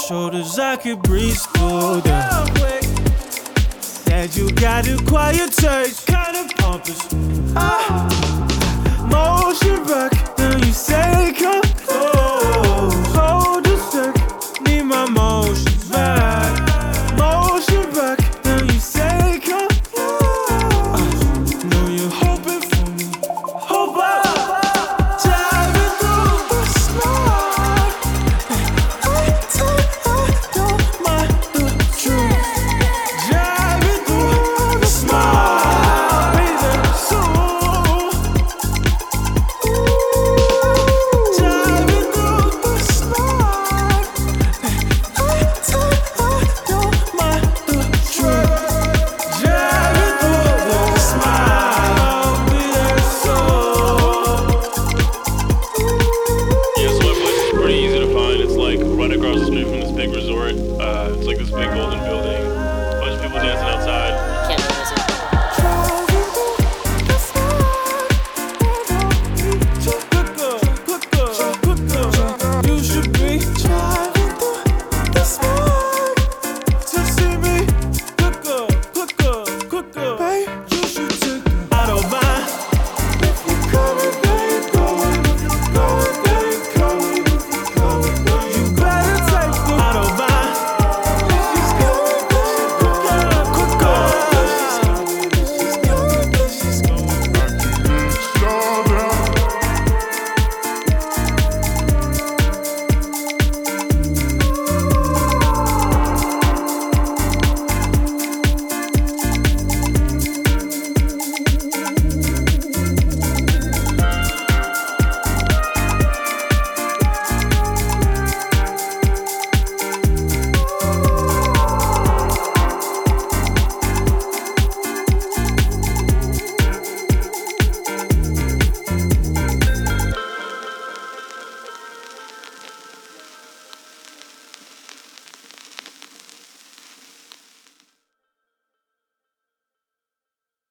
shoulders, I could breeze through them. Said you got a quiet taste, kind of pompous. Motion back, then you say come close. Hold a sec, need my motions back. Motion back, then you say come close. Know you're hoping for me, hope driving through the snow. I don't mind the truth. Driving through the snow, breathing so. Driving through the snow. I don't mind the truth. Driving through the snow, breathing so. Yeah, so my place is pretty easy to find. It's like right across the street from this big resort. It's like this big golden building. A bunch of people dancing outside.